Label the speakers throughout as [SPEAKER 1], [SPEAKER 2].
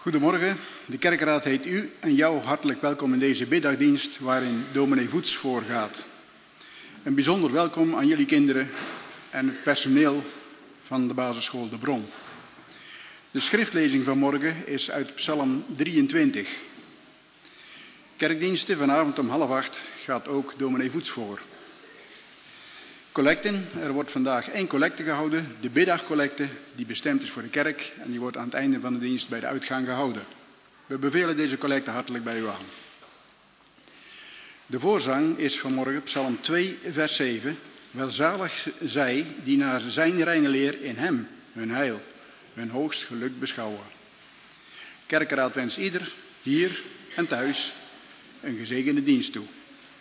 [SPEAKER 1] Goedemorgen, de kerkraad heet u en jou hartelijk welkom in deze middagdienst waarin dominee Voets voorgaat. Een bijzonder welkom aan jullie kinderen en het personeel van de basisschool De Bron. De schriftlezing van morgen is uit Psalm 23. Kerkdiensten vanavond om 7:30 gaat ook dominee Voets voor. Collecten, er wordt vandaag 1 collecte gehouden, de middagcollecte, die bestemd is voor de kerk en die wordt aan het einde van de dienst bij de uitgang gehouden. We bevelen deze collecte hartelijk bij u aan. De voorzang is vanmorgen Psalm 2, vers 7. Welzalig zij die naar zijn reine leer in hem, hun heil, hun hoogst geluk beschouwen. Kerkraad wenst ieder, hier en thuis, een gezegende dienst toe.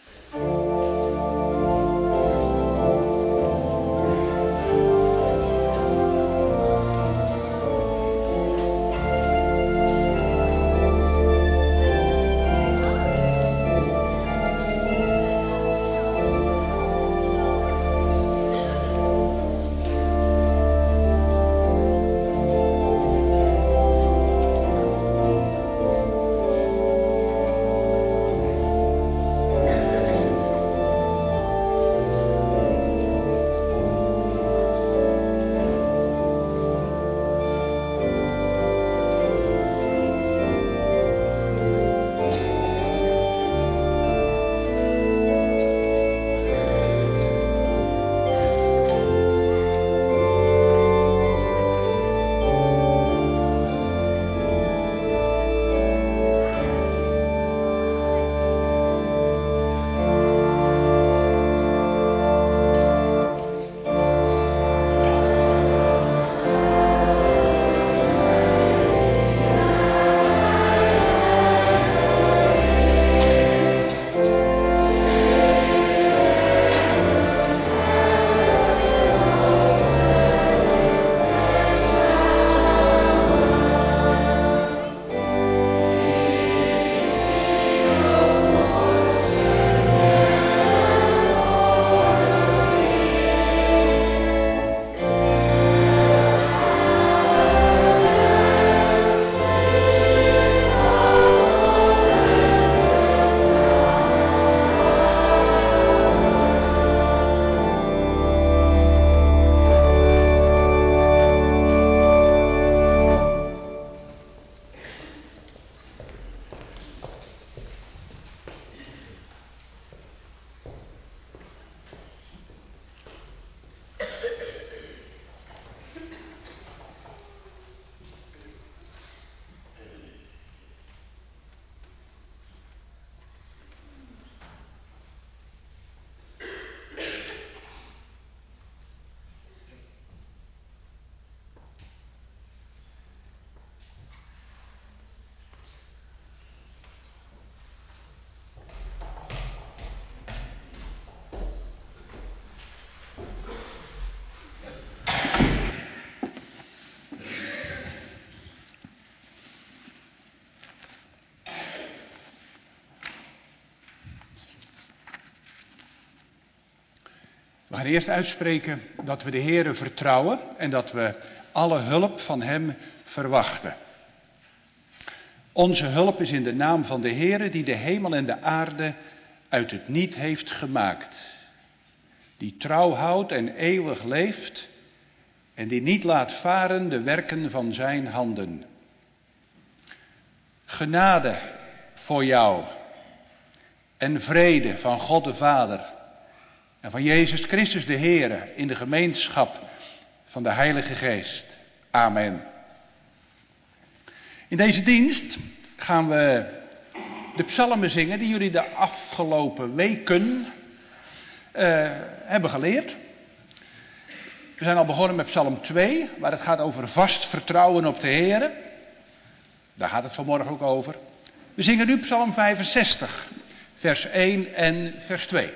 [SPEAKER 2] We gaan eerst uitspreken dat we de Heere vertrouwen en dat we alle hulp van hem verwachten. Onze hulp is in de naam van de Heere die de hemel en de aarde uit het niet heeft gemaakt. Die trouw houdt en eeuwig leeft en die niet laat varen de werken van zijn handen. Genade voor jou en vrede van God de Vader en van Jezus Christus de Heere in de gemeenschap van de Heilige Geest. Amen. In deze dienst gaan we de psalmen zingen die jullie de afgelopen weken hebben geleerd. We zijn al begonnen met psalm 2, waar het gaat over vast vertrouwen op de Heere. Daar gaat het vanmorgen ook over. We zingen nu psalm 65, vers 1 en vers 2.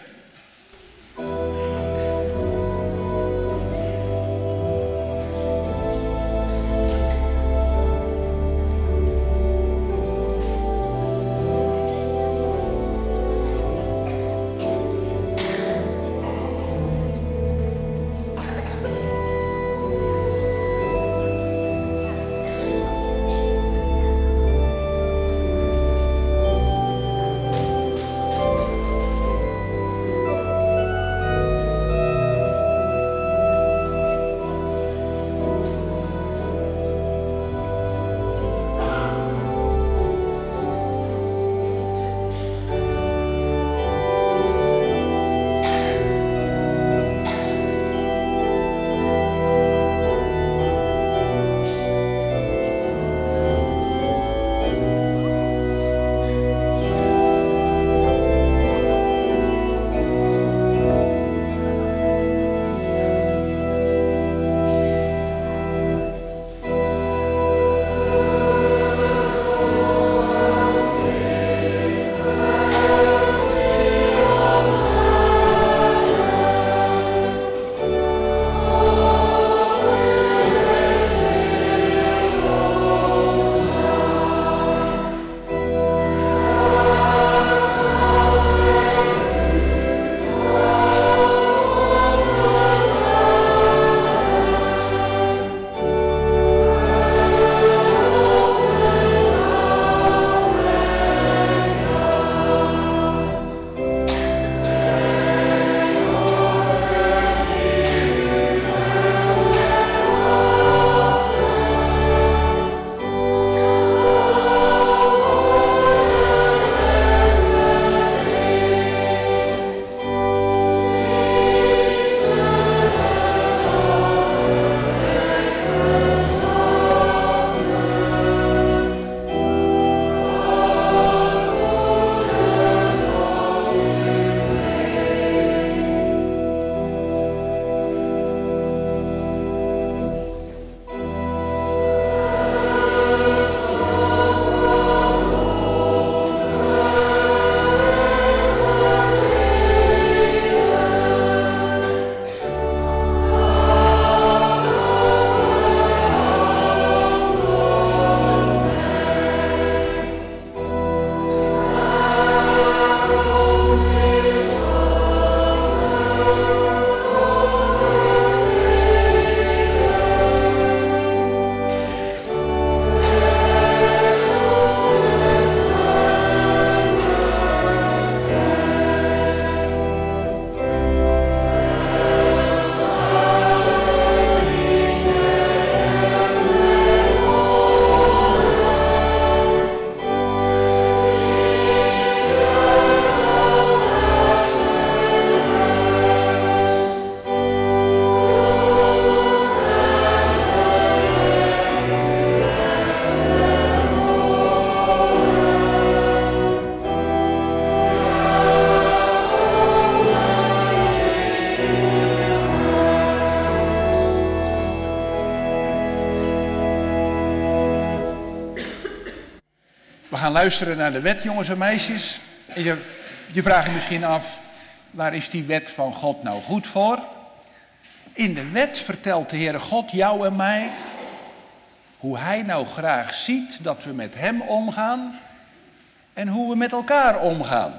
[SPEAKER 2] We gaan luisteren naar de wet, jongens en meisjes. En je vraagt je misschien af, waar is die wet van God nou goed voor? In de wet vertelt de Heere God jou en mij hoe Hij nou graag ziet dat we met Hem omgaan en hoe we met elkaar omgaan.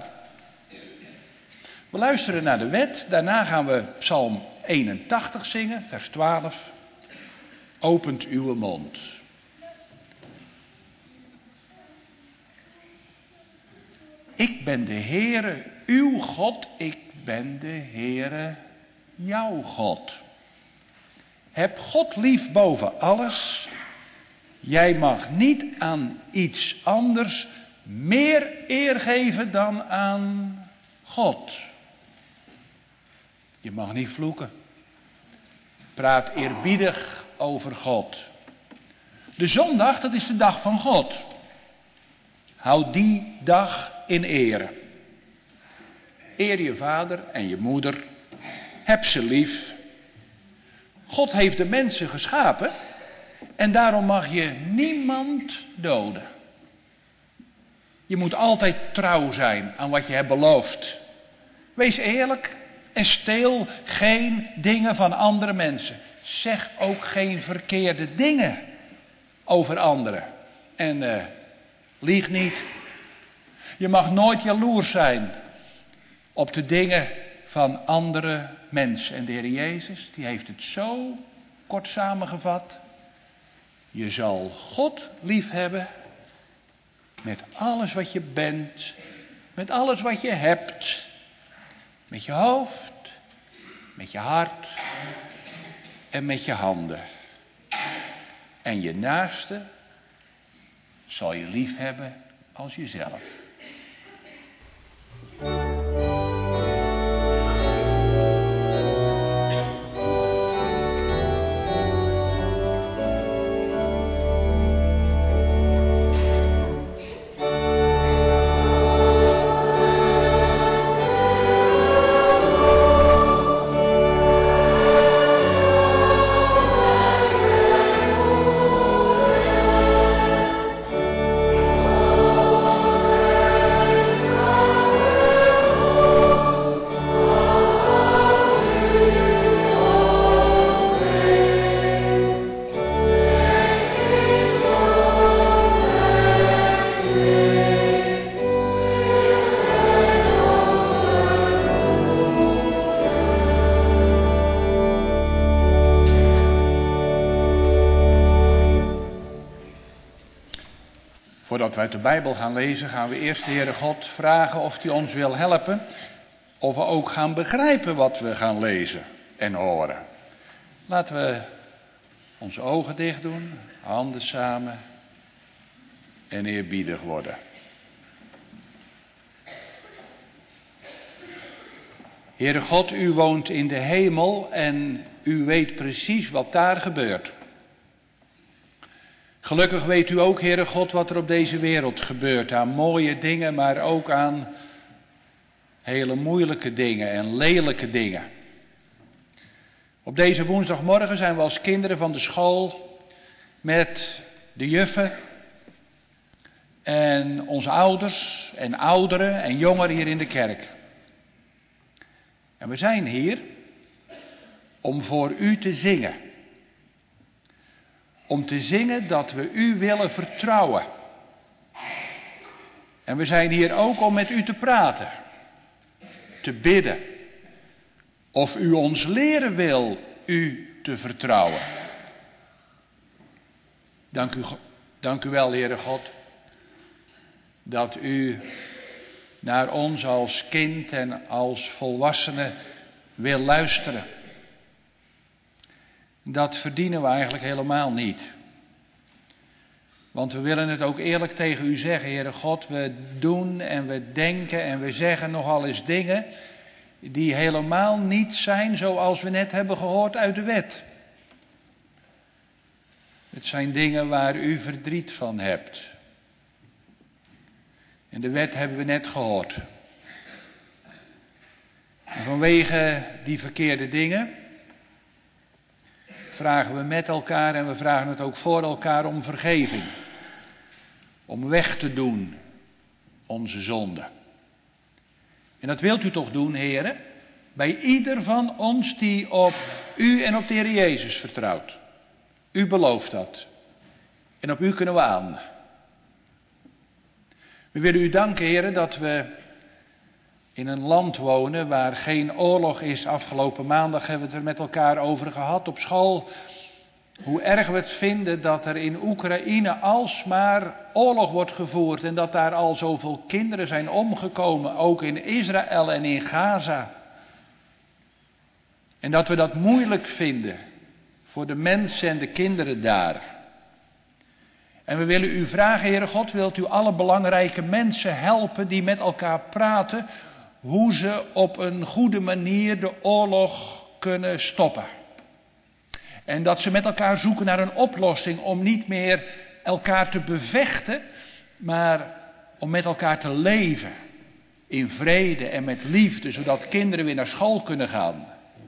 [SPEAKER 2] We luisteren naar de wet, daarna gaan we Psalm 81 zingen, vers 12. Opent uw mond. Ik ben de Heere, uw God, ik ben de Heere, jouw God. Heb God lief boven alles. Jij mag niet aan iets anders meer eer geven dan aan God. Je mag niet vloeken. Praat eerbiedig over God. De zondag, dat is de dag van God. Houd die dag in ere. Eer je vader en je moeder. Heb ze lief. God heeft de mensen geschapen en daarom mag je niemand doden. Je moet altijd trouw zijn aan wat je hebt beloofd. Wees eerlijk en steel geen dingen van andere mensen. Zeg ook geen verkeerde dingen over anderen. En lieg niet. Je mag nooit jaloers zijn op de dingen van andere mensen. En de Heer Jezus, die heeft het zo kort samengevat. Je zal God lief hebben met alles wat je bent, met alles wat je hebt, met je hoofd, met je hart en met je handen. En je naaste zal je lief hebben als jezelf. Voordat we uit de Bijbel gaan lezen, gaan we eerst de Heere God vragen of Hij ons wil helpen. Of we ook gaan begrijpen wat we gaan lezen en horen. Laten we onze ogen dicht doen, handen samen en eerbiedig worden. Heere God, u woont in de hemel en u weet precies wat daar gebeurt. Gelukkig weet u ook, Heere God, wat er op deze wereld gebeurt. Aan mooie dingen, maar ook aan hele moeilijke dingen en lelijke dingen. Op deze woensdagmorgen zijn we als kinderen van de school met de juffen en onze ouders en ouderen en jongeren hier in de kerk. En we zijn hier om voor u te zingen. Om te zingen dat we u willen vertrouwen. En we zijn hier ook om met u te praten. Te bidden. Of u ons leren wil u te vertrouwen. Dank u wel, Heere God. Dat u naar ons als kind en als volwassene wil luisteren. Dat verdienen we eigenlijk helemaal niet. Want we willen het ook eerlijk tegen u zeggen, Heere God. We doen en we denken en we zeggen nogal eens dingen die helemaal niet zijn zoals we net hebben gehoord uit de wet. Het zijn dingen waar u verdriet van hebt. En de wet hebben we net gehoord. En vanwege die verkeerde dingen vragen we met elkaar en we vragen het ook voor elkaar om vergeving. om weg te doen onze zonde. En dat wilt u toch doen, heren, bij ieder van ons die op u en op de Heer Jezus vertrouwt. U belooft dat. En op u kunnen we aan. We willen u danken, heren, dat we in een land wonen waar geen oorlog is. Afgelopen maandag hebben we het er met elkaar over gehad op school. Hoe erg we het vinden dat er in Oekraïne alsmaar oorlog wordt gevoerd. En dat daar al zoveel kinderen zijn omgekomen. Ook in Israël en in Gaza. En dat we dat moeilijk vinden voor de mensen en de kinderen daar. En we willen u vragen, Heere God, wilt u alle belangrijke mensen helpen die met elkaar praten, hoe ze op een goede manier de oorlog kunnen stoppen. En dat ze met elkaar zoeken naar een oplossing om niet meer elkaar te bevechten, maar om met elkaar te leven. In vrede en met liefde, zodat kinderen weer naar school kunnen gaan.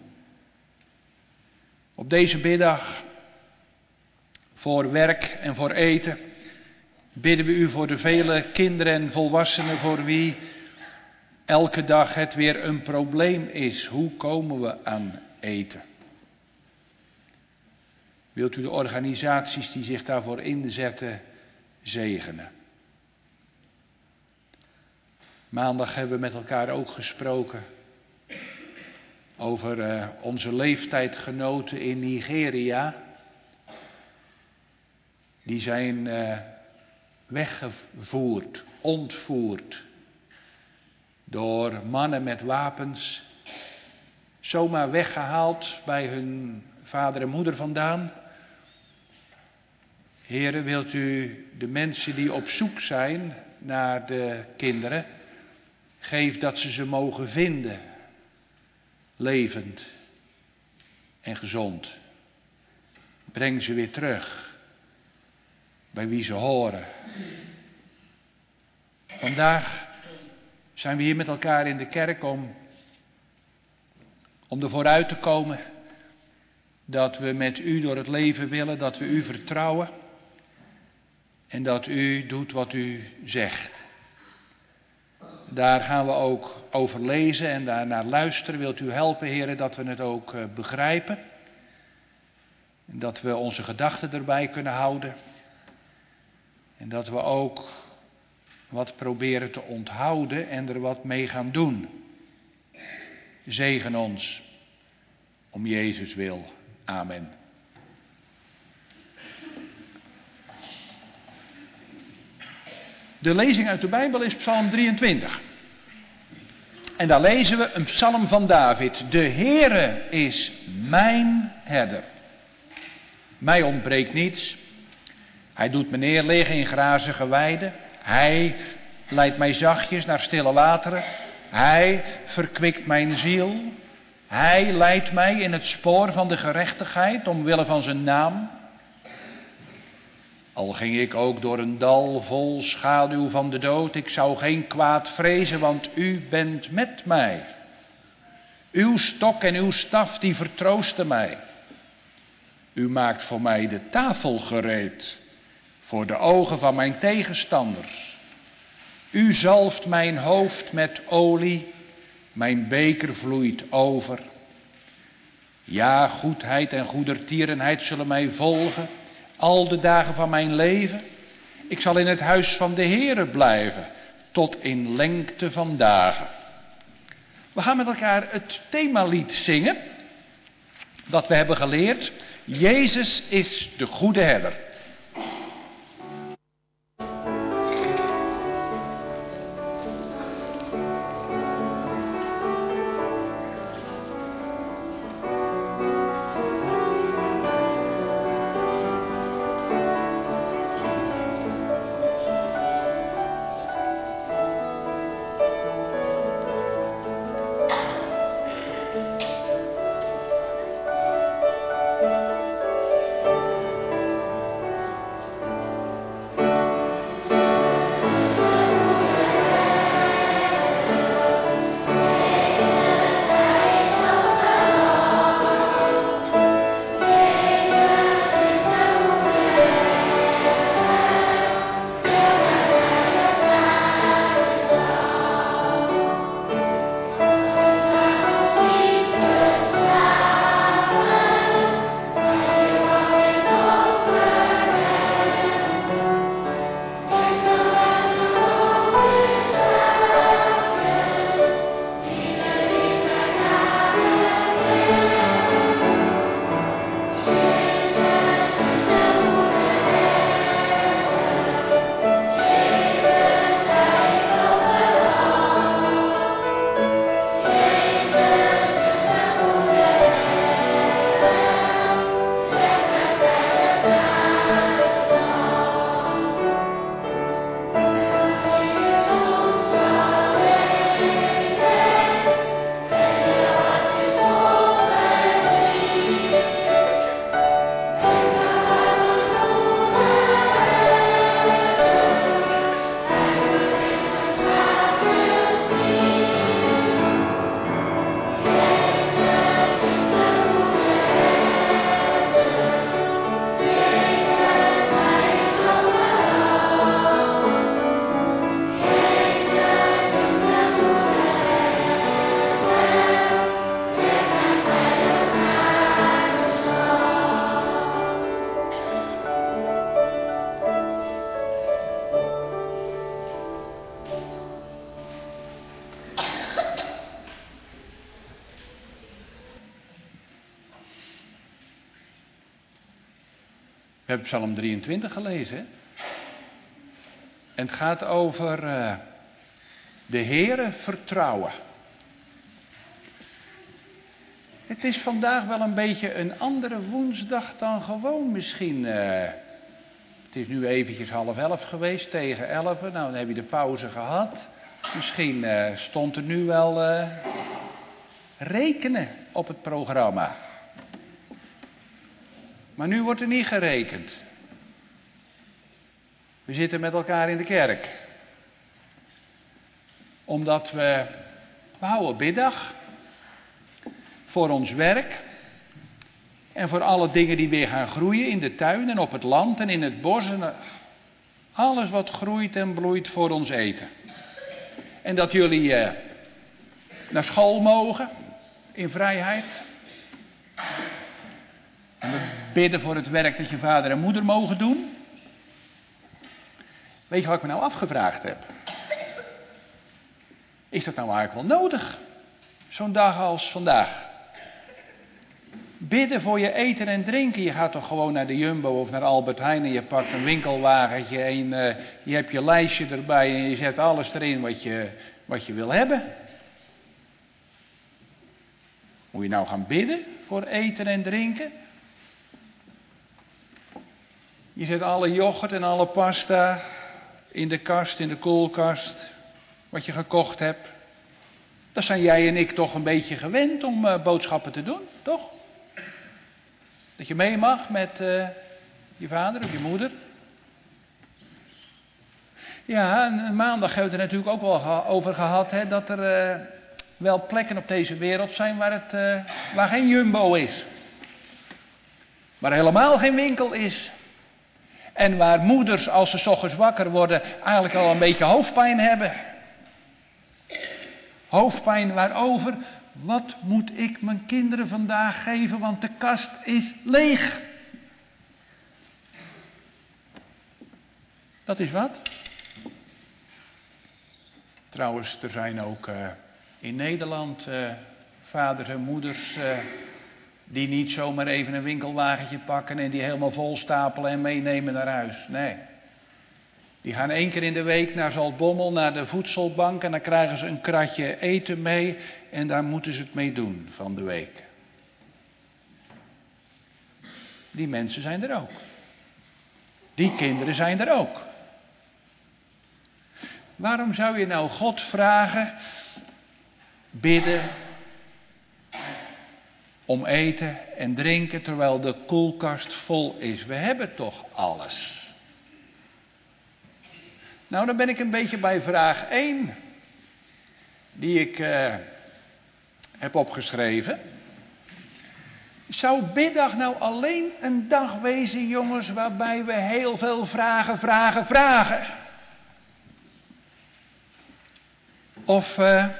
[SPEAKER 2] Op deze biddag, voor werk en voor eten, bidden we u voor de vele kinderen en volwassenen voor wie elke dag het weer een probleem is. Hoe komen we aan eten? Wilt u de organisaties die zich daarvoor inzetten zegenen? Maandag hebben we met elkaar ook gesproken over onze leeftijdgenoten in Nigeria. Die zijn weggevoerd, ontvoerd door mannen met wapens. Zomaar weggehaald bij hun vader en moeder vandaan. Heren, wilt u de mensen die op zoek zijn naar de kinderen, geef dat ze mogen vinden. Levend en gezond. Breng ze weer terug bij wie ze horen. Vandaag zijn we hier met elkaar in de kerk om ervoor uit te komen dat we met u door het leven willen, dat we u vertrouwen en dat u doet wat u zegt. Daar gaan we ook over lezen en daarnaar luisteren. Wilt u helpen, heren, dat we het ook begrijpen. En dat we onze gedachten erbij kunnen houden. En dat we ook wat proberen te onthouden en er wat mee gaan doen. Zegen ons om Jezus wil. Amen. De lezing uit de Bijbel is Psalm 23. En daar lezen we een psalm van David. De Heere is mijn herder. Mij ontbreekt niets. Hij doet me neerliggen in grazige weiden. Hij leidt mij zachtjes naar stille wateren. Hij verkwikt mijn ziel. Hij leidt mij in het spoor van de gerechtigheid omwille van zijn naam. Al ging ik ook door een dal vol schaduw van de dood, ik zou geen kwaad vrezen, want u bent met mij. Uw stok en uw staf, die vertroosten mij. U maakt voor mij de tafel gereed, voor de ogen van mijn tegenstanders. U zalft mijn hoofd met olie, mijn beker vloeit over. Ja, goedheid en goedertierenheid zullen mij volgen, al de dagen van mijn leven. Ik zal in het huis van de Heere blijven, tot in lengte van dagen. We gaan met elkaar het themalied zingen, dat we hebben geleerd. Jezus is de goede herder. hebben Psalm 23 gelezen. Hè? En het gaat over de Heere vertrouwen. Het is vandaag wel een beetje een andere woensdag dan gewoon misschien. Het is nu eventjes 10:30 geweest, tegen 11. Nou, dan heb je de pauze gehad. Misschien stond er nu wel rekenen op het programma. Maar nu wordt er niet gerekend. We zitten met elkaar in de kerk. Omdat we houden biddag. Voor ons werk. En voor alle dingen die weer gaan groeien in de tuin en op het land en in het bos. En alles wat groeit en bloeit voor ons eten. En dat jullie naar school mogen. In vrijheid. En we bidden voor het werk dat je vader en moeder mogen doen. Weet je wat ik me nou afgevraagd heb? Is dat nou eigenlijk wel nodig? Zo'n dag als vandaag. Bidden voor je eten en drinken. Je gaat toch gewoon naar de Jumbo of naar Albert Heijn en je pakt een winkelwagentje en je hebt je lijstje erbij en je zet alles erin wat je wil hebben. Moet je nou gaan bidden voor eten en drinken? Je zet alle yoghurt en alle pasta in de kast, in de koelkast, wat je gekocht hebt. Dan zijn jij en ik toch een beetje gewend om boodschappen te doen, toch? Dat je mee mag met je vader of je moeder. Ja, en maandag hebben we het er natuurlijk ook wel over gehad, hè, dat er wel plekken op deze wereld zijn waar geen Jumbo is. Waar helemaal geen winkel is. En waar moeders, als ze 's ochtends wakker worden, eigenlijk al een beetje hoofdpijn hebben. Hoofdpijn waarover? Wat moet ik mijn kinderen vandaag geven, want de kast is leeg. Dat is wat. Trouwens, er zijn ook in Nederland vaders en moeders die niet zomaar even een winkelwagentje pakken en die helemaal vol stapelen en meenemen naar huis. Nee. Die gaan 1 keer in de week naar Zaltbommel, naar de voedselbank en dan krijgen ze een kratje eten mee en daar moeten ze het mee doen van de week. Die mensen zijn er ook. Die kinderen zijn er ook. Waarom zou je nou God vragen, bidden om eten en drinken terwijl de koelkast vol is? We hebben toch alles. Nou, dan ben ik een beetje bij vraag 1, die ik heb opgeschreven. Zou biddag nou alleen een dag wezen, jongens, waarbij we heel veel vragen? Of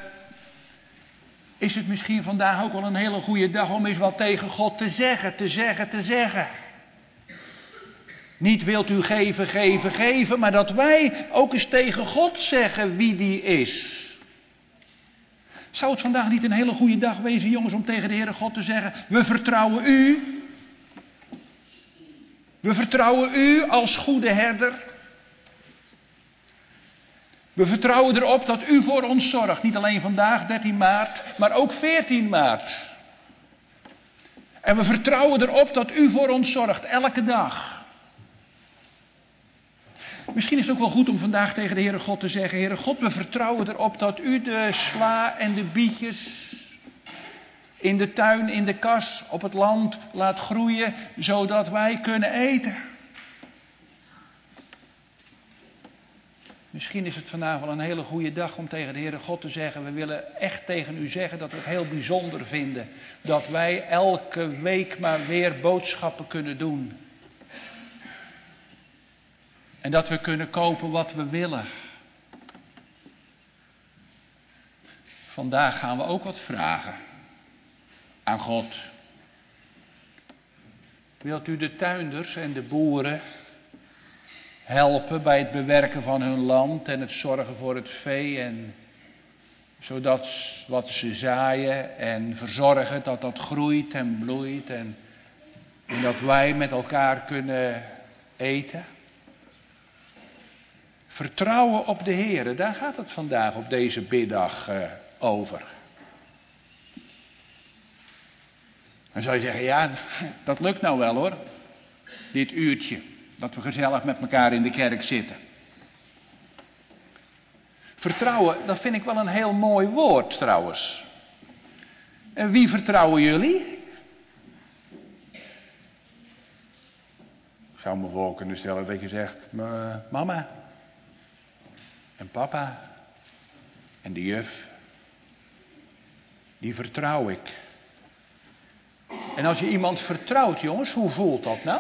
[SPEAKER 2] is het misschien vandaag ook wel een hele goede dag om eens wat tegen God te zeggen? Niet wilt u geven, maar dat wij ook eens tegen God zeggen wie die is. Zou het vandaag niet een hele goede dag wezen, jongens, om tegen de Heere God te zeggen, we vertrouwen u. We vertrouwen u als goede herder. We vertrouwen erop dat u voor ons zorgt. Niet alleen vandaag, 13 maart, maar ook 14 maart. En we vertrouwen erop dat u voor ons zorgt, elke dag. Misschien is het ook wel goed om vandaag tegen de Heere God te zeggen, Heere God, we vertrouwen erop dat u de sla en de bietjes in de tuin, in de kas, op het land laat groeien, zodat wij kunnen eten. Misschien is het vandaag wel een hele goede dag om tegen de Heere God te zeggen, we willen echt tegen u zeggen dat we het heel bijzonder vinden dat wij elke week maar weer boodschappen kunnen doen. En dat we kunnen kopen wat we willen. Vandaag gaan we ook wat vragen aan God. Wilt u de tuinders en de boeren helpen bij het bewerken van hun land en het zorgen voor het vee en zodat wat ze zaaien en verzorgen dat dat groeit en bloeit en dat wij met elkaar kunnen eten. Vertrouwen op de Heer, daar gaat het vandaag op deze biddag over. Dan zou je zeggen, ja, dat lukt nou wel hoor. Dit uurtje, dat we gezellig met elkaar in de kerk zitten. Vertrouwen, dat vind ik wel een heel mooi woord trouwens. En wie vertrouwen jullie? Ik zou me voor kunnen stellen dat je zegt, mama en papa en de juf, die vertrouw ik. En als je iemand vertrouwt, jongens, hoe voelt dat nou?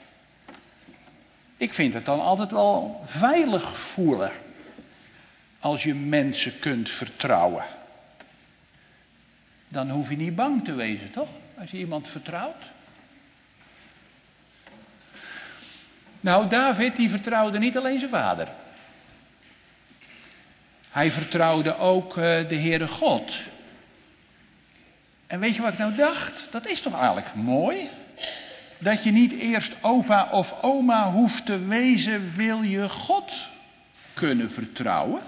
[SPEAKER 2] Ik vind het dan altijd wel veilig voelen als je mensen kunt vertrouwen. Dan hoef je niet bang te wezen, toch? Als je iemand vertrouwt. Nou, David die vertrouwde niet alleen zijn vader. Hij vertrouwde ook de Heere God. En weet je wat ik nou dacht? Dat is toch eigenlijk mooi? Dat je niet eerst opa of oma hoeft te wezen, wil je God kunnen vertrouwen?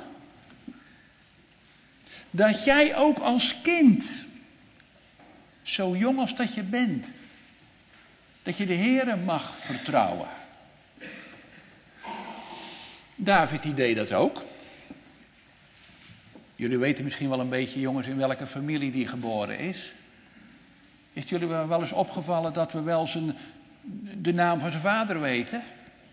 [SPEAKER 2] Dat jij ook als kind, zo jong als dat je bent, dat je de Heere mag vertrouwen. David die deed dat ook. Jullie weten misschien wel een beetje, jongens, in welke familie die geboren is. Is het jullie wel eens opgevallen dat we wel de naam van zijn vader weten?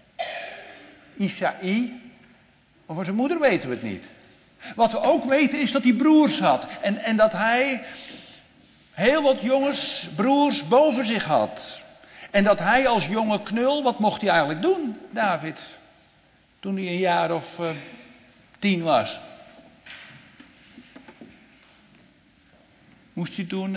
[SPEAKER 2] Isaï. Maar van zijn moeder weten we het niet. Wat we ook weten is dat hij broers had. En dat hij heel wat jongens, broers boven zich had. En dat hij als jonge knul, wat mocht hij eigenlijk doen, David? Toen hij een jaar of 10 was. Moest hij toen...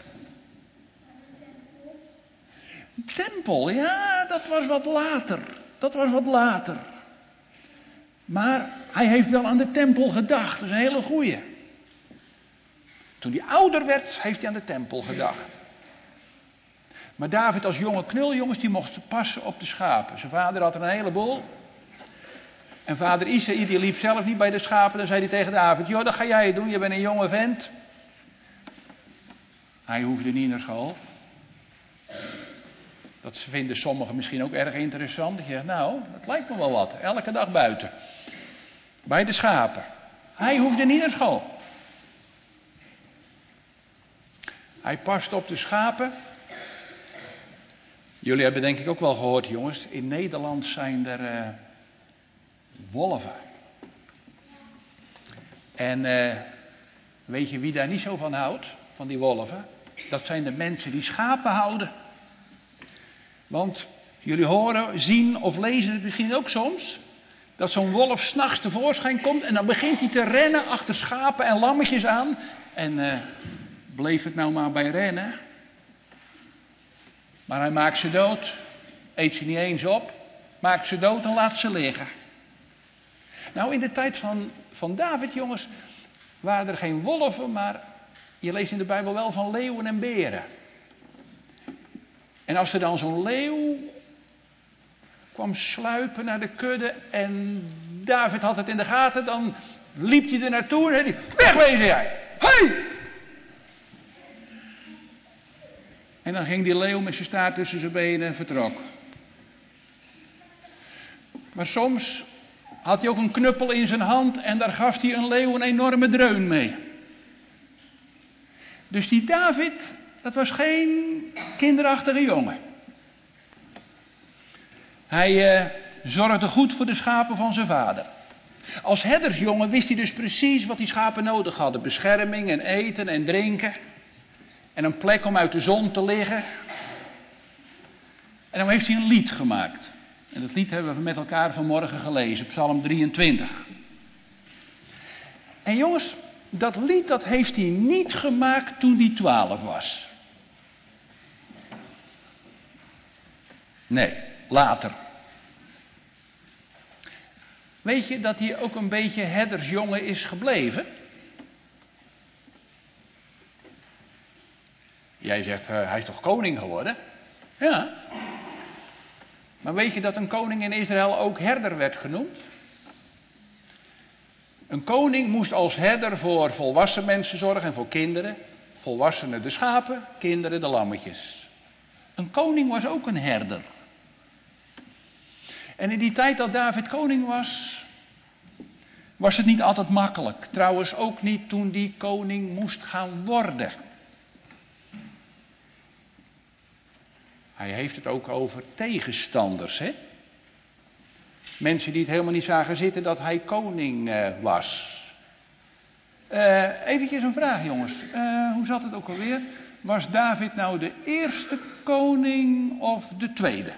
[SPEAKER 2] Tempel, ja, dat was wat later. Maar hij heeft wel aan de tempel gedacht, dat is een hele goeie. Toen hij ouder werd, heeft hij aan de tempel gedacht. Maar David als jonge knul, jongens, die mocht passen op de schapen. Zijn vader had er een heleboel. En vader Isaï, die liep zelf niet bij de schapen. Dan zei hij tegen David, joh, dat ga jij doen, je bent een jonge vent. Hij hoefde niet naar school. Dat vinden sommigen misschien ook erg interessant. Je zegt, nou, dat lijkt me wel wat. Elke dag buiten. Bij de schapen. Hij hoefde niet naar school. Hij past op de schapen. Jullie hebben denk ik ook wel gehoord, jongens. In Nederland zijn er wolven. En weet je wie daar niet zo van houdt? Van die wolven? Dat zijn de mensen die schapen houden. Want jullie horen, zien of lezen het misschien ook soms. Dat zo'n wolf 's nachts tevoorschijn komt en dan begint hij te rennen achter schapen en lammetjes aan. En bleef het nou maar bij rennen. Maar hij maakt ze dood. Eet ze niet eens op. Maakt ze dood en laat ze liggen. Nou, in de tijd van David, jongens, waren er geen wolven, maar je leest in de Bijbel wel van leeuwen en beren. En als er dan zo'n leeuw kwam sluipen naar de kudde en David had het in de gaten, dan liep hij er naartoe en zei hij, wegwezen jij! Hey! En dan ging die leeuw met zijn staart tussen zijn benen en vertrok. Maar soms had hij ook een knuppel in zijn hand en daar gaf hij een leeuw een enorme dreun mee. Dus die David, dat was geen kinderachtige jongen. Hij zorgde goed voor de schapen van zijn vader. Als herdersjongen wist hij dus precies wat die schapen nodig hadden. Bescherming en eten en drinken. En een plek om uit de zon te liggen. En dan heeft hij een lied gemaakt. En dat lied hebben we met elkaar vanmorgen gelezen. Psalm 23. En jongens, dat lied dat heeft hij niet gemaakt toen hij 12 was. Nee, later. Weet je dat hij ook een beetje herdersjongen is gebleven? Jij zegt, hij is toch koning geworden? Ja. Maar weet je dat een koning in Israël ook herder werd genoemd? Een koning moest als herder voor volwassen mensen zorgen en voor kinderen. Volwassenen de schapen, kinderen de lammetjes. Een koning was ook een herder. En in die tijd dat David koning was het niet altijd makkelijk. Trouwens ook niet toen die koning moest gaan worden. Hij heeft het ook over tegenstanders, hè? Mensen die het helemaal niet zagen zitten dat hij koning was. Eventjes een vraag, jongens. Hoe zat het ook alweer? Was David nou de eerste koning of de tweede?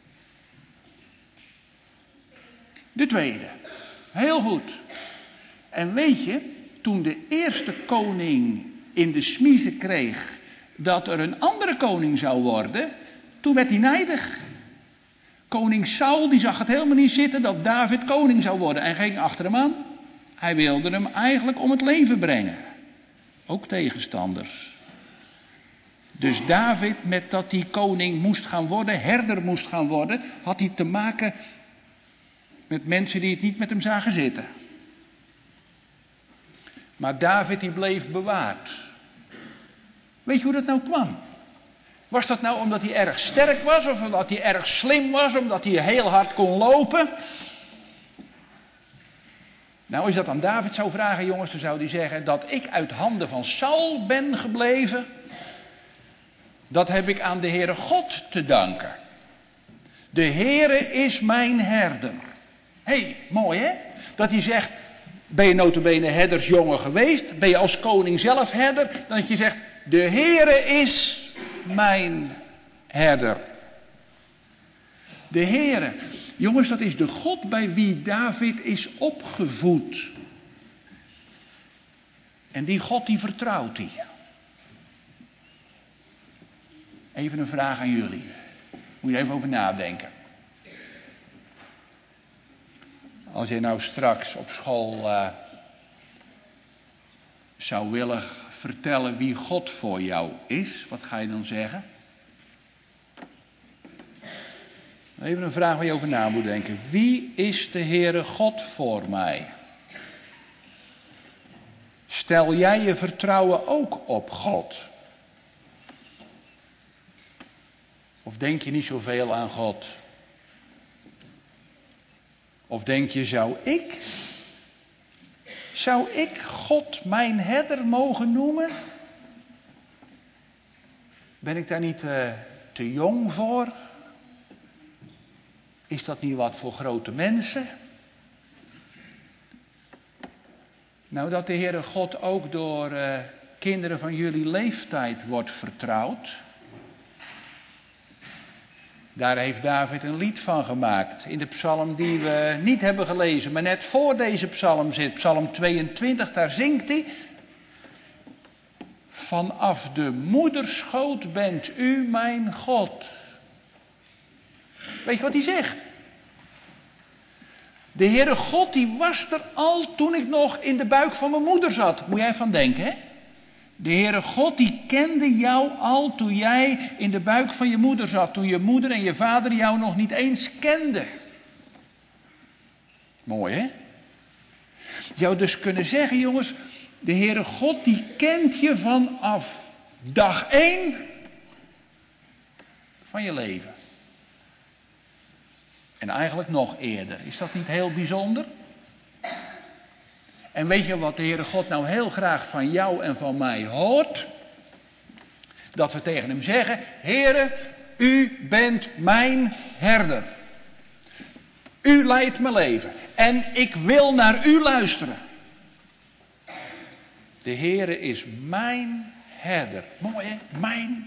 [SPEAKER 2] De tweede. Heel goed. En weet je, toen de eerste koning in de smiezen kreeg dat er een andere koning zou worden, toen werd hij nijdig. Koning Saul die zag het helemaal niet zitten dat David koning zou worden en ging achter hem aan. Hij wilde hem eigenlijk om het leven brengen. Ook tegenstanders. Dus David, met dat hij koning moest gaan worden, herder moest gaan worden, had hij te maken met mensen die het niet met hem zagen zitten. Maar David die bleef bewaard. Weet je hoe dat nou kwam? Was dat nou omdat hij erg sterk was, of omdat hij erg slim was, omdat hij heel hard kon lopen? Nou, als je dat aan David zou vragen, jongens, dan zou hij zeggen dat ik uit handen van Saul ben gebleven. Dat heb ik aan de Heere God te danken. De Heere is mijn herder. Hé, mooi hè? Dat hij zegt, ben je nota bene herdersjongen geweest? Ben je als koning zelf herder? Dat je zegt, de Heere is mijn herder. De Heere. Jongens, dat is de God bij wie David is opgevoed. En die God die vertrouwt hij. Even een vraag aan jullie. Moet je even over nadenken. Als je nou straks op school zou willen vertellen wie God voor jou is, wat ga je dan zeggen? Even een vraag waar je over na moet denken. Wie is de Heere God voor mij? Stel jij je vertrouwen ook op God? Of denk je niet zoveel aan God? Of denk je, zou ik God mijn herder mogen noemen? Ben ik daar niet te jong voor? Is dat niet wat voor grote mensen? Nou, dat de Heere God ook door kinderen van jullie leeftijd wordt vertrouwd. Daar heeft David een lied van gemaakt. In de psalm die we niet hebben gelezen, maar net voor deze psalm zit. Psalm 22, daar zingt hij. Vanaf de moederschoot bent u mijn God. Weet je wat hij zegt? De Heere God die was er al toen ik nog in de buik van mijn moeder zat. Moet jij van denken, hè? De Heere God die kende jou al toen jij in de buik van je moeder zat. Toen je moeder en je vader jou nog niet eens kenden. Mooi hè? Je zou dus kunnen zeggen, jongens, de Heere God die kent je vanaf dag 1 van je leven. En eigenlijk nog eerder. Is dat niet heel bijzonder? En weet je wat de Heere God nou heel graag van jou en van mij hoort? Dat we tegen hem zeggen, Heere, u bent mijn herder. U leidt mijn leven. En ik wil naar u luisteren. De Heere is mijn herder. Mooi hè? Mijn.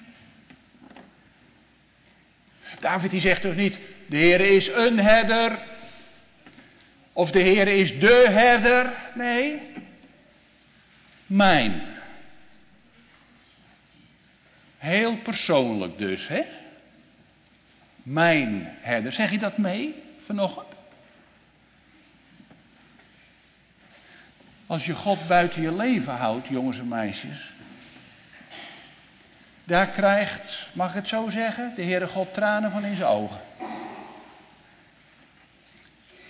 [SPEAKER 2] David die zegt toch niet, de Heere is een herder. Of de Heere is de herder. Nee. Mijn. Heel persoonlijk dus, hè? Mijn herder. Zeg je dat mee vanochtend? Als je God buiten je leven houdt, jongens en meisjes. Daar krijgt, mag ik het zo zeggen, de Heere God tranen van in zijn ogen.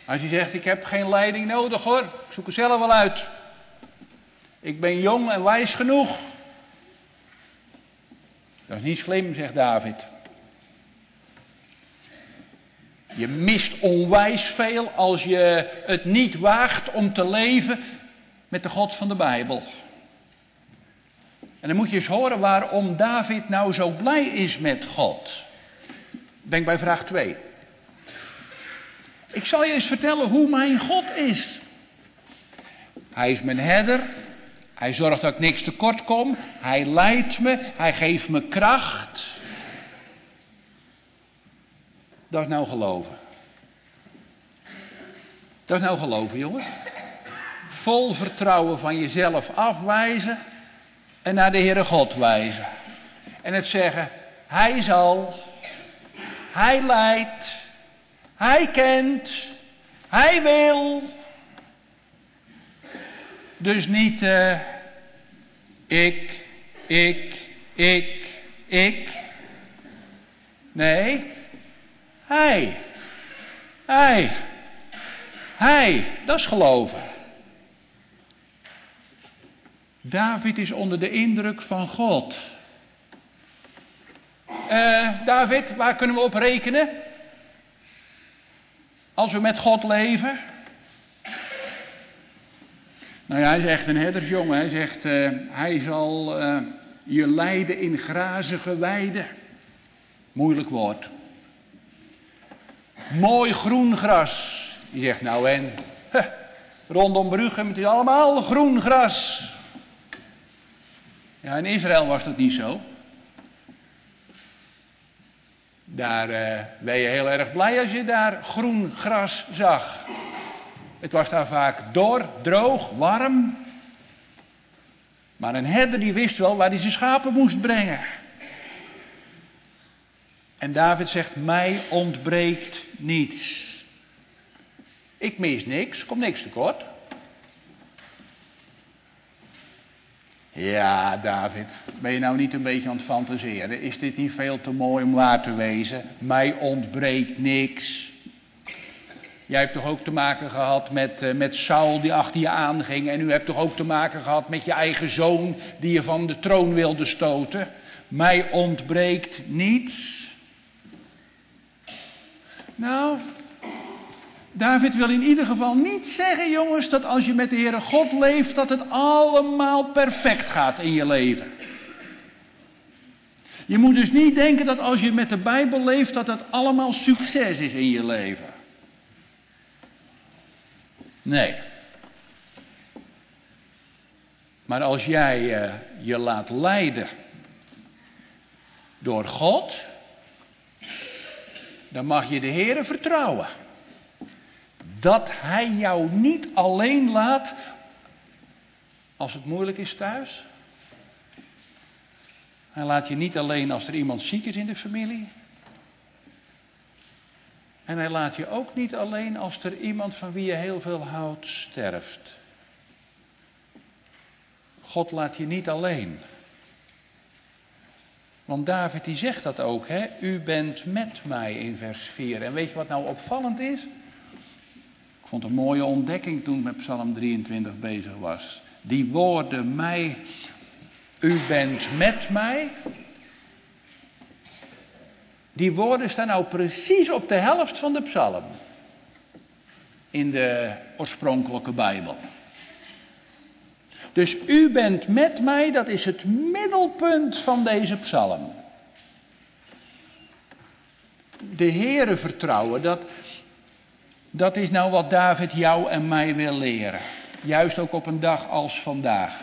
[SPEAKER 2] Als je zegt, ik heb geen leiding nodig hoor, ik zoek het zelf wel uit. Ik ben jong en wijs genoeg. Dat is niet slim, zegt David. Je mist onwijs veel als je het niet waagt om te leven met de God van de Bijbel. En dan moet je eens horen waarom David nou zo blij is met God. Denk bij vraag 2. Ik zal je eens vertellen hoe mijn God is. Hij is mijn herder. Hij zorgt dat ik niks tekort kom. Hij leidt me. Hij geeft me kracht. Dat is nou geloven. Dat is nou geloven, jongen. Vol vertrouwen van jezelf afwijzen en naar de Heere God wijzen. En het zeggen, Hij zal, Hij leidt, Hij kent, Hij wil. Dus niet ik. Nee, Hij, dat is geloven. David is onder de indruk van God. David, waar kunnen we op rekenen? Als we met God leven? Nou ja, hij is echt een herdersjongen. Hij zegt, hij zal je leiden in grazige weiden. Moeilijk woord. Mooi groen gras. Je zegt nou en, rondom Bruchem, het is allemaal groen gras. Ja, in Israël was dat niet zo. Daar ben je heel erg blij als je daar groen gras zag. Het was daar vaak dor, droog, warm. Maar een herder die wist wel waar hij zijn schapen moest brengen. En David zegt, mij ontbreekt niets. Ik mis niks, kom niks tekort. Ja, David, ben je nou niet een beetje aan het fantaseren? Is dit niet veel te mooi om waar te wezen? Mij ontbreekt niks. Jij hebt toch ook te maken gehad met Saul die achter je aanging. En u hebt toch ook te maken gehad met je eigen zoon die je van de troon wilde stoten. Mij ontbreekt niets. Nou, David wil in ieder geval niet zeggen, jongens, dat als je met de Heere God leeft, dat het allemaal perfect gaat in je leven. Je moet dus niet denken dat als je met de Bijbel leeft, dat het allemaal succes is in je leven. Nee. Maar als jij je laat leiden door God, dan mag je de Heere vertrouwen. Dat Hij jou niet alleen laat als het moeilijk is thuis. Hij laat je niet alleen als er iemand ziek is in de familie. En Hij laat je ook niet alleen als er iemand van wie je heel veel houdt sterft. God laat je niet alleen. Want David die zegt dat ook, hè? U bent met mij in vers 4. En weet je wat nou opvallend is? Ik vond een mooie ontdekking toen ik met Psalm 23 bezig was. Die woorden mij, u bent met mij. Die woorden staan nou precies op de helft van de psalm. In de oorspronkelijke Bijbel. Dus u bent met mij, dat is het middelpunt van deze psalm. De Heere vertrouwen, dat is nou wat David jou en mij wil leren. Juist ook op een dag als vandaag.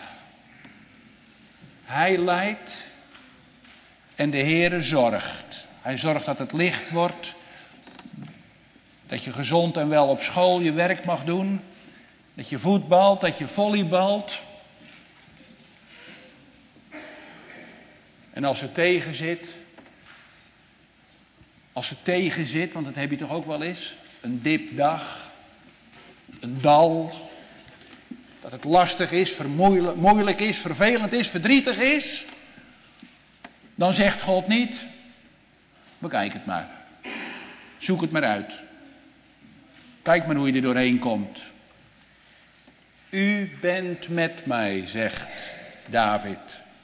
[SPEAKER 2] Hij leidt en de Heere zorgt. Hij zorgt dat het licht wordt. Dat je gezond en wel op school je werk mag doen. Dat je voetbalt, dat je volleybalt. En als het tegen zit, want dat heb je toch ook wel eens. Een dipdag, een dal, dat het lastig is, moeilijk is, vervelend is, verdrietig is. Dan zegt God niet, bekijk het maar, zoek het maar uit. Kijk maar hoe je er doorheen komt. U bent met mij, zegt David.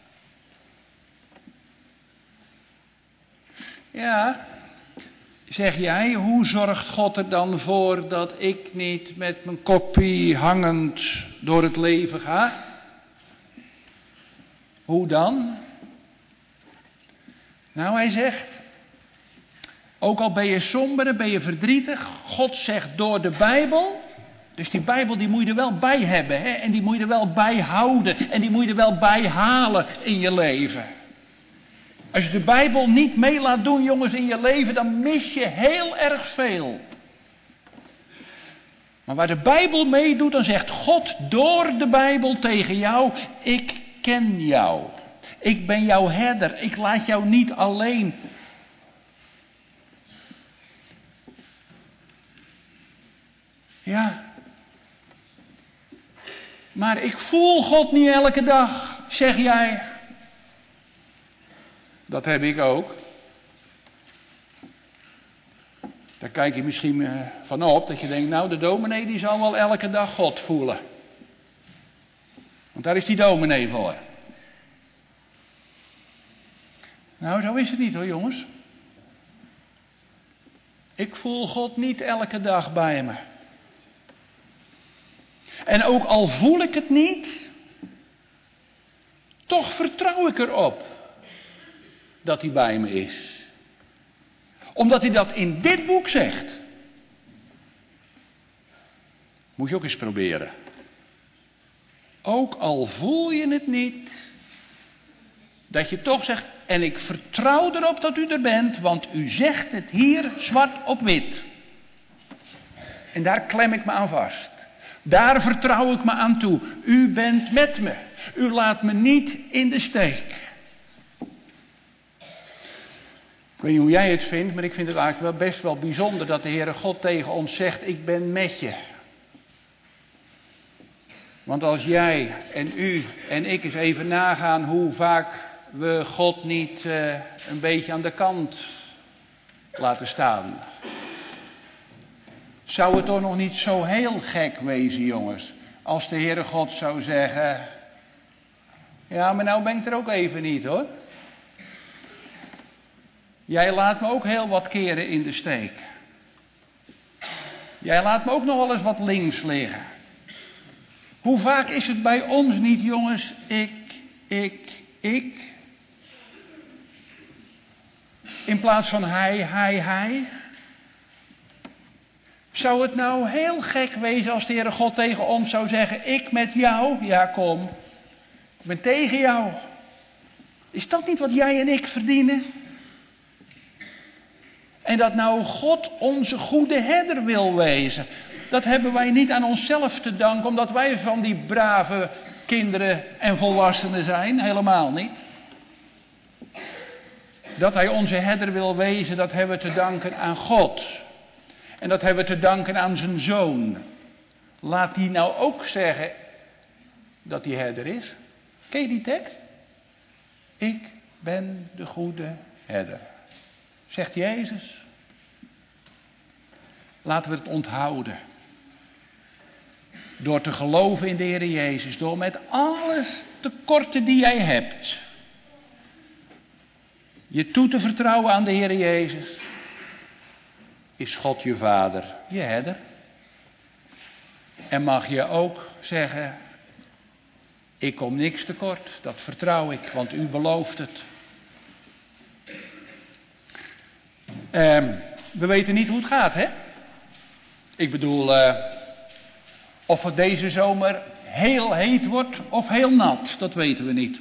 [SPEAKER 2] Ja, zeg jij, hoe zorgt God er dan voor dat ik niet met mijn koppie hangend door het leven ga? Hoe dan? Nou, hij zegt, ook al ben je somber en ben je verdrietig, God zegt door de Bijbel. Dus die Bijbel die moet je er wel bij hebben, hè? En die moet je er wel bij houden en die moet je er wel bij halen in je leven. Als je de Bijbel niet mee laat doen, jongens, in je leven, dan mis je heel erg veel. Maar waar de Bijbel mee doet, dan zegt God door de Bijbel tegen jou, ik ken jou. Ik ben jouw herder, ik laat jou niet alleen. Ja. Maar ik voel God niet elke dag, zeg jij. Dat heb ik ook. Daar kijk je misschien van op, dat je denkt, nou de dominee die zal wel elke dag God voelen. Want daar is die dominee voor. Nou, zo is het niet hoor jongens. Ik voel God niet elke dag bij me. En ook al voel ik het niet, toch vertrouw ik erop dat hij bij me is. Omdat hij dat in dit boek zegt. Moet je ook eens proberen. Ook al voel je het niet, dat je toch zegt, en ik vertrouw erop dat u er bent, want u zegt het hier zwart op wit. En daar klem ik me aan vast. Daar vertrouw ik me aan toe. U bent met me. U laat me niet in de steek. Ik weet niet hoe jij het vindt, maar ik vind het eigenlijk wel best wel bijzonder dat de Heere God tegen ons zegt, ik ben met je. Want als jij en u en ik eens even nagaan hoe vaak we God niet een beetje aan de kant laten staan. Zou het toch nog niet zo heel gek wezen, jongens, als de Heere God zou zeggen, ja, maar nou ben ik er ook even niet hoor. Jij laat me ook heel wat keren in de steek. Jij laat me ook nog wel eens wat links liggen. Hoe vaak is het bij ons niet, jongens, ik. In plaats van hij. Zou het nou heel gek wezen als de Heere God tegen ons zou zeggen, ik met jou? Ja, kom. Ik ben tegen jou. Is dat niet wat jij en ik verdienen? En dat nou God onze goede herder wil wezen. Dat hebben wij niet aan onszelf te danken, omdat wij van die brave kinderen en volwassenen zijn. Helemaal niet. Dat hij onze herder wil wezen, dat hebben we te danken aan God. En dat hebben we te danken aan zijn zoon. Laat die nou ook zeggen dat hij herder is. Ken je die tekst? Ik ben de goede herder. Zegt Jezus. Laten we het onthouden. Door te geloven in de Heer Jezus. Door met alles tekorten die jij hebt. Je toe te vertrouwen aan de Heer Jezus. Is God je vader, je herder. En mag je ook zeggen, ik kom niks tekort, dat vertrouw ik, want u belooft het. We weten niet hoe het gaat, hè? Ik bedoel, of het deze zomer heel heet wordt of heel nat, dat weten we niet.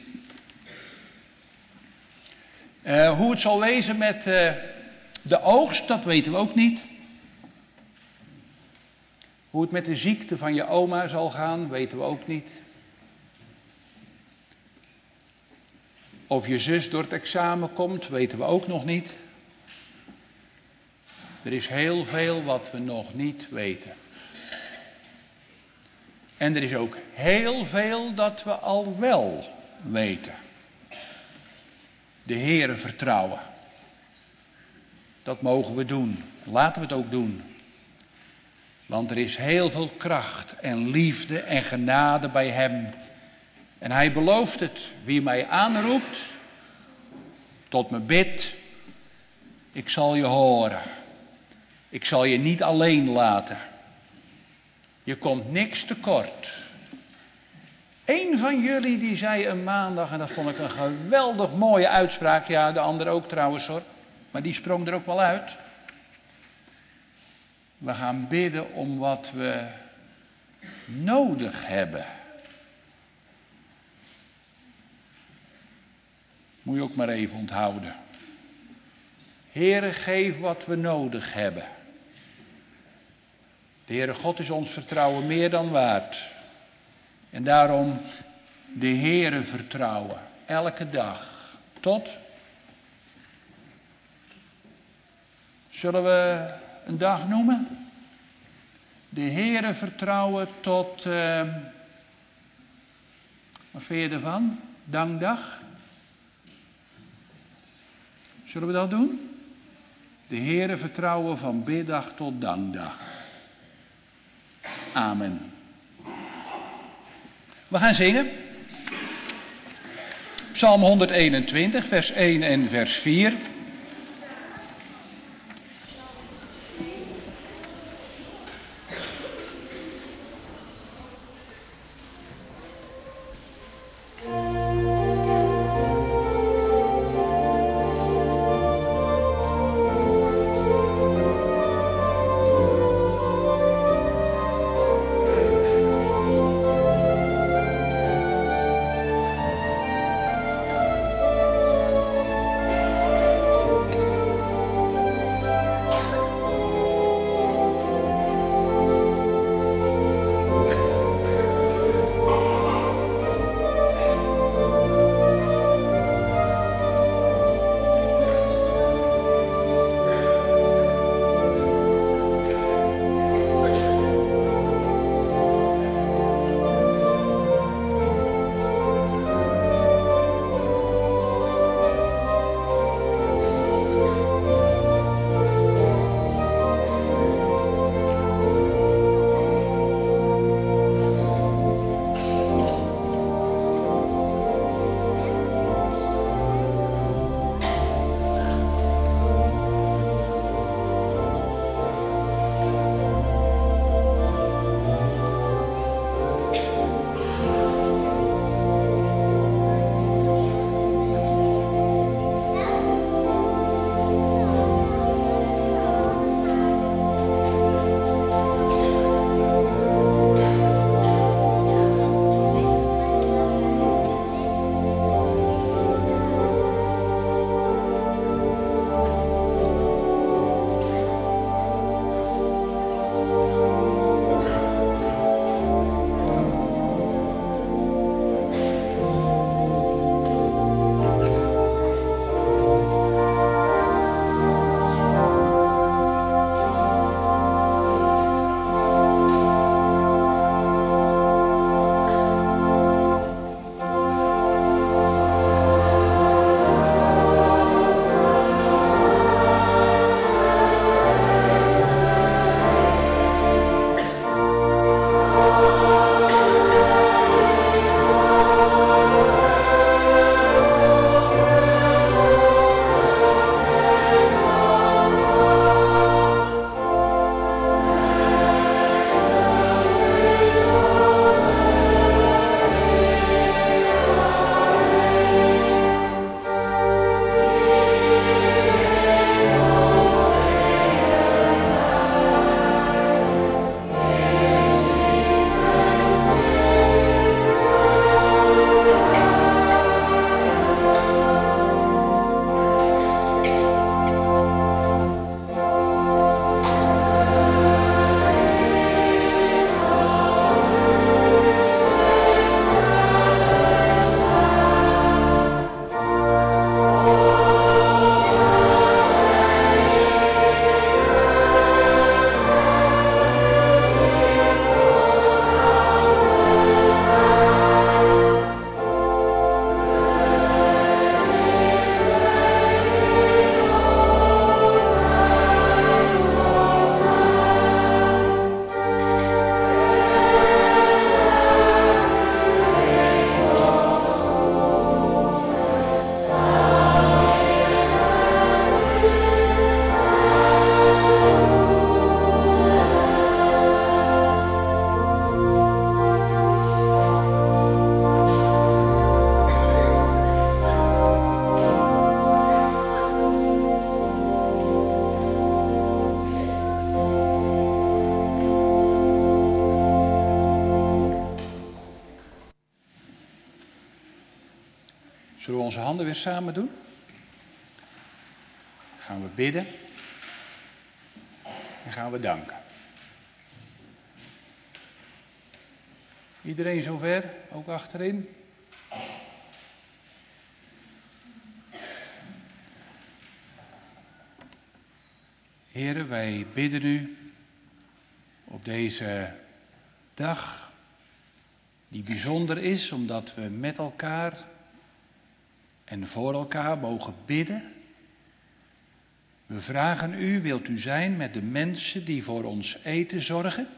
[SPEAKER 2] Hoe het zal wezen met de oogst, dat weten we ook niet. Hoe het met de ziekte van je oma zal gaan, weten we ook niet. Of je zus door het examen komt, weten we ook nog niet. Er is heel veel wat we nog niet weten. En er is ook heel veel dat we al wel weten. De Heere vertrouwen. Dat mogen we doen. Laten we het ook doen. Want er is heel veel kracht en liefde en genade bij hem. En hij belooft het. Wie mij aanroept, tot me bidt, ik zal je horen. Ik zal je niet alleen laten. Je komt niks tekort. Eén van jullie die zei een maandag, en dat vond ik een geweldig mooie uitspraak. Ja, de ander ook trouwens hoor. Maar die sprong er ook wel uit. We gaan bidden om wat we nodig hebben. Moet je ook maar even onthouden. Heere, geef wat we nodig hebben. De Heere God is ons vertrouwen meer dan waard. En daarom de Heere vertrouwen. Elke dag. Tot. Zullen we een dag noemen? De Heere vertrouwen tot. Wat vind je ervan? Dankdag? Zullen we dat doen? De Heere vertrouwen van biddag tot dankdag. Amen. We gaan zingen. Psalm 121, vers 1 en vers 4. Zullen we onze handen weer samen doen? Dan gaan we bidden. En gaan we danken. Iedereen zover? Ook achterin? Heren, wij bidden u op deze dag die bijzonder is, omdat we met elkaar en voor elkaar mogen bidden. We vragen u, wilt u zijn met de mensen die voor ons eten zorgen?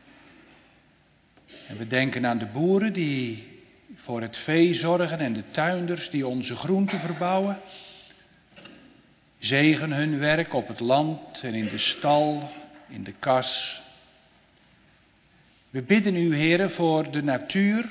[SPEAKER 2] En we denken aan de boeren die voor het vee zorgen en de tuinders die onze groenten verbouwen. Zegen hun werk op het land en in de stal, in de kas. We bidden u, Heere, voor de natuur.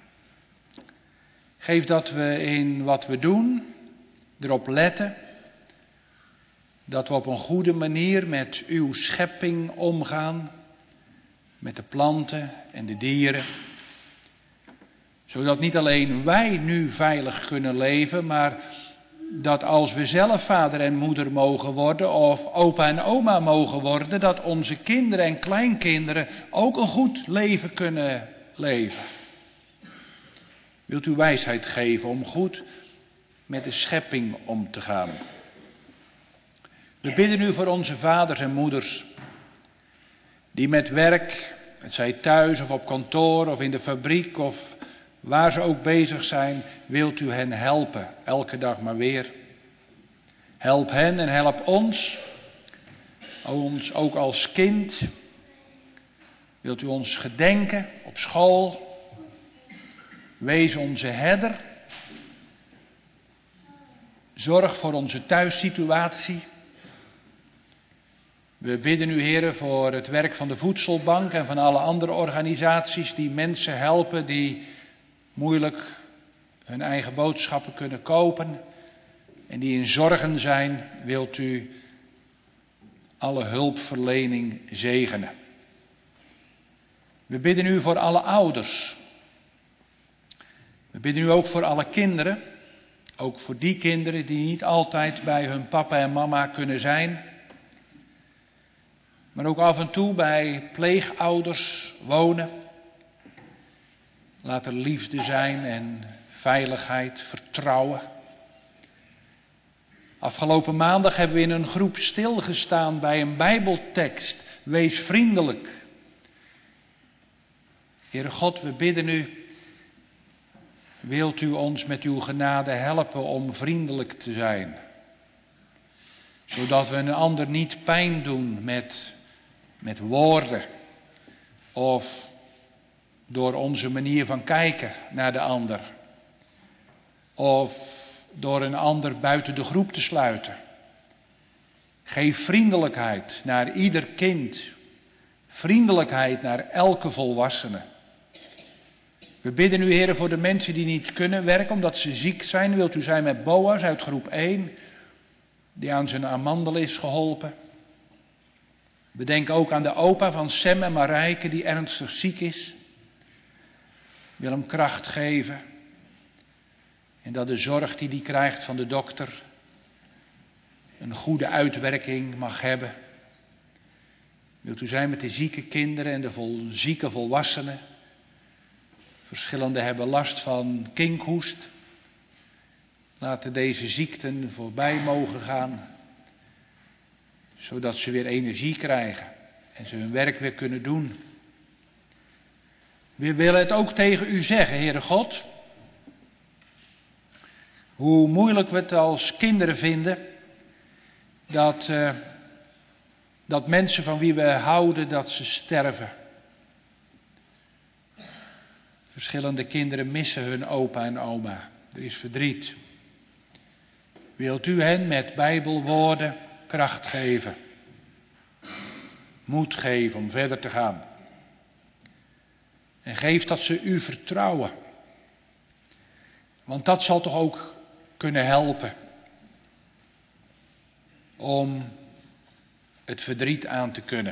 [SPEAKER 2] Geef dat we in wat we doen erop letten. Dat we op een goede manier met uw schepping omgaan. Met de planten en de dieren. Zodat niet alleen wij nu veilig kunnen leven, maar dat als we zelf vader en moeder mogen worden of opa en oma mogen worden, dat onze kinderen en kleinkinderen ook een goed leven kunnen leven. Wilt u wijsheid geven om goed met de schepping om te gaan. We bidden u voor onze vaders en moeders die met werk, het zij thuis of op kantoor of in de fabriek of waar ze ook bezig zijn, wilt u hen helpen, elke dag maar weer. Help hen en help ons ook als kind. Wilt u ons gedenken op school? Wees onze herder. Zorg voor onze thuissituatie. We bidden u, Heere, voor het werk van de Voedselbank en van alle andere organisaties die mensen helpen die moeilijk hun eigen boodschappen kunnen kopen en die in zorgen zijn. Wilt u alle hulpverlening zegenen. We bidden u voor alle ouders. We bidden u ook voor alle kinderen. Ook voor die kinderen die niet altijd bij hun papa en mama kunnen zijn. Maar ook af en toe bij pleegouders wonen. Laat er liefde zijn en veiligheid, vertrouwen. Afgelopen maandag hebben we in een groep stilgestaan bij een Bijbeltekst. Wees vriendelijk. Heere God, we bidden u. Wilt u ons met uw genade helpen om vriendelijk te zijn? Zodat we een ander niet pijn doen met woorden. Of door onze manier van kijken naar de ander. Of door een ander buiten de groep te sluiten. Geef vriendelijkheid naar ieder kind. Vriendelijkheid naar elke volwassene. We bidden u, Heer, voor de mensen die niet kunnen werken omdat ze ziek zijn. Wilt u zijn met Boas uit groep 1, die aan zijn amandel is geholpen. We denken ook aan de opa van Sem en Marijke die ernstig ziek is. Wil hem kracht geven. En dat de zorg die hij krijgt van de dokter een goede uitwerking mag hebben. Wilt u zijn met de zieke kinderen en de zieke volwassenen. Verschillende hebben last van kinkhoest. Laten deze ziekten voorbij mogen gaan. Zodat ze weer energie krijgen. En ze hun werk weer kunnen doen. We willen het ook tegen u zeggen, Heere God. Hoe moeilijk we het als kinderen vinden. Dat mensen van wie we houden, dat ze sterven. Verschillende kinderen missen hun opa en oma. Er is verdriet. Wilt u hen met Bijbelwoorden kracht geven. Moed geven om verder te gaan. En geef dat ze u vertrouwen. Want dat zal toch ook kunnen helpen. Om het verdriet aan te kunnen.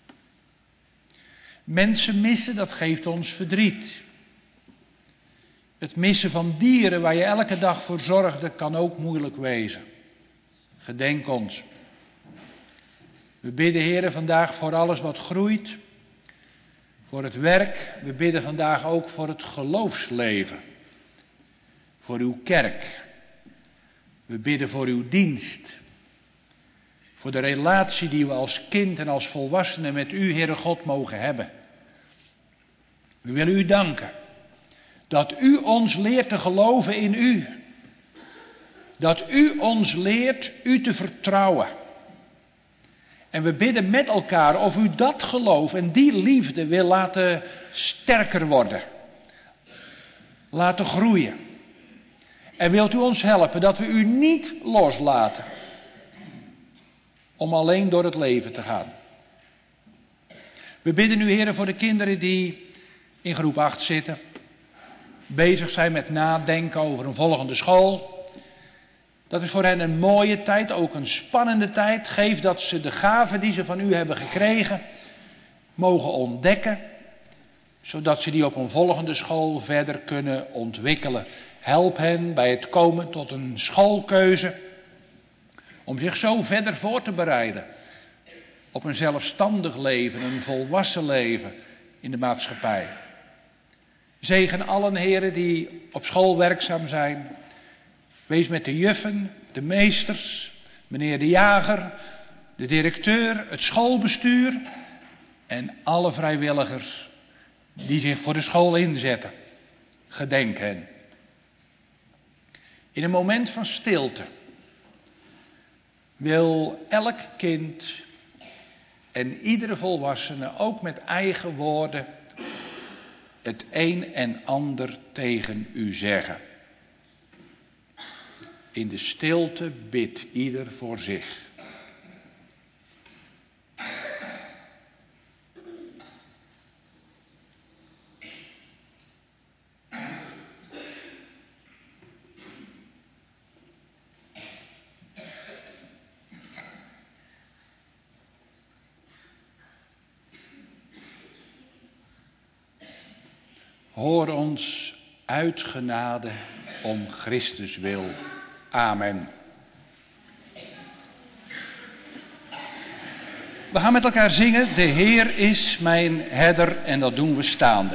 [SPEAKER 2] Mensen missen, dat geeft ons verdriet. Het missen van dieren waar je elke dag voor zorgde kan ook moeilijk wezen. Gedenk ons. We bidden, Heere, vandaag voor alles wat groeit. Voor het werk. We bidden vandaag ook voor het geloofsleven. Voor uw kerk. We bidden voor uw dienst. Voor de relatie die we als kind en als volwassenen met u, Heere God, mogen hebben. We willen u danken. Dat u ons leert te geloven in u. Dat u ons leert u te vertrouwen. En we bidden met elkaar of u dat geloof en die liefde wil laten sterker worden. Laten groeien. En wilt u ons helpen dat we u niet loslaten. Om alleen door het leven te gaan. We bidden u, Heere, voor de kinderen die in groep 8 zitten. Bezig zijn met nadenken over een volgende school. Dat is voor hen een mooie tijd, ook een spannende tijd. Geef dat ze de gaven die ze van u hebben gekregen mogen ontdekken. Zodat ze die op een volgende school verder kunnen ontwikkelen. Help hen bij het komen tot een schoolkeuze. Om zich zo verder voor te bereiden. Op een zelfstandig leven, een volwassen leven in de maatschappij. Zegen allen, heren, die op school werkzaam zijn. Wees met de juffen, de meesters, meneer de jager, de directeur, het schoolbestuur en alle vrijwilligers die zich voor de school inzetten. Gedenk hen. In een moment van stilte wil elk kind en iedere volwassene ook met eigen woorden het een en ander tegen u zeggen. In de stilte bidt ieder voor zich. Hoor ons uit genade om Christus wil. Amen. We gaan met elkaar zingen. De Heer is mijn herder en dat doen we staande.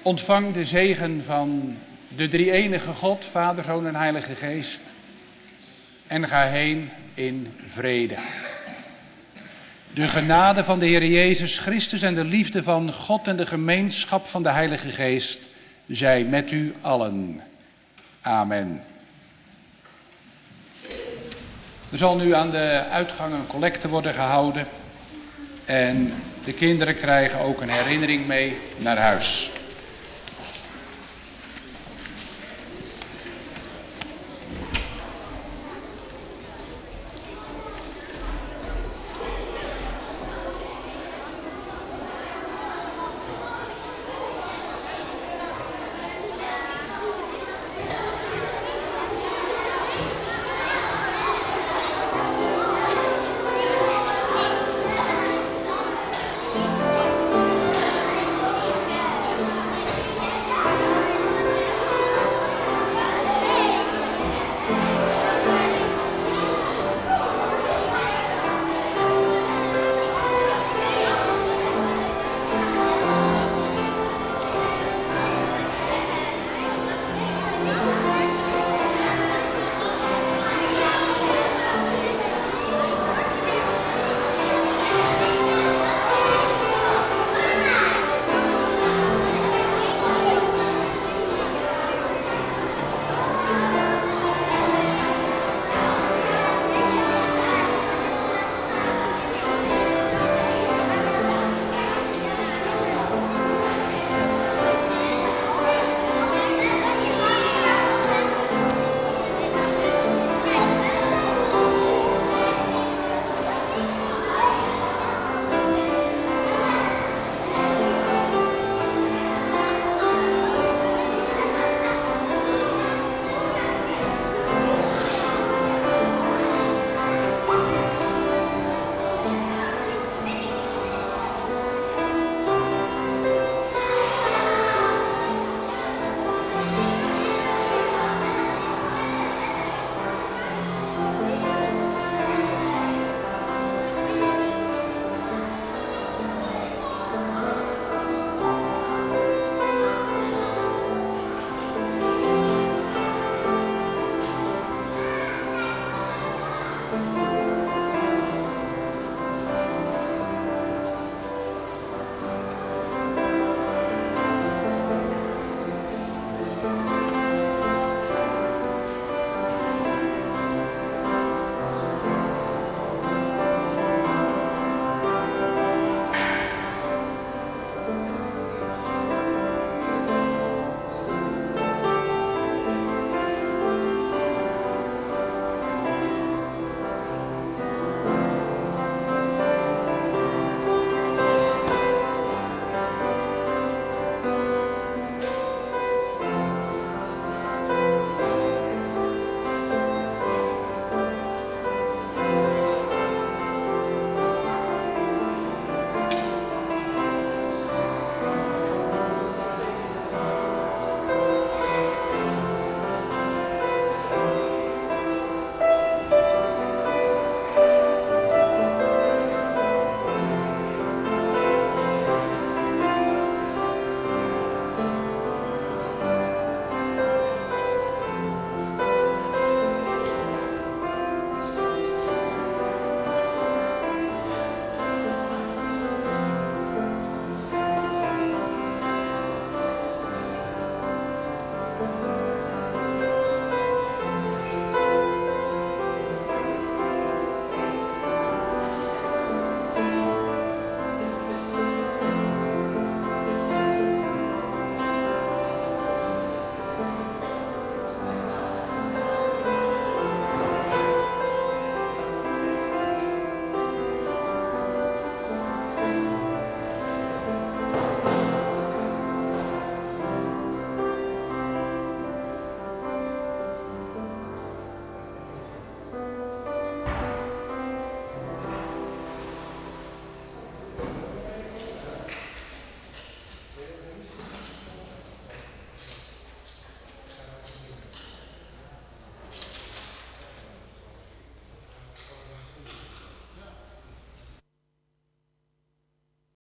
[SPEAKER 2] Ontvang de zegen van de drie-enige God, Vader, Zoon en Heilige Geest. En ga heen in vrede. De genade van de Heer Jezus Christus en de liefde van God en de gemeenschap van de Heilige Geest zij met u allen. Amen. Er zal nu aan de uitgang een collecte worden gehouden. En de kinderen krijgen ook een herinnering mee naar huis.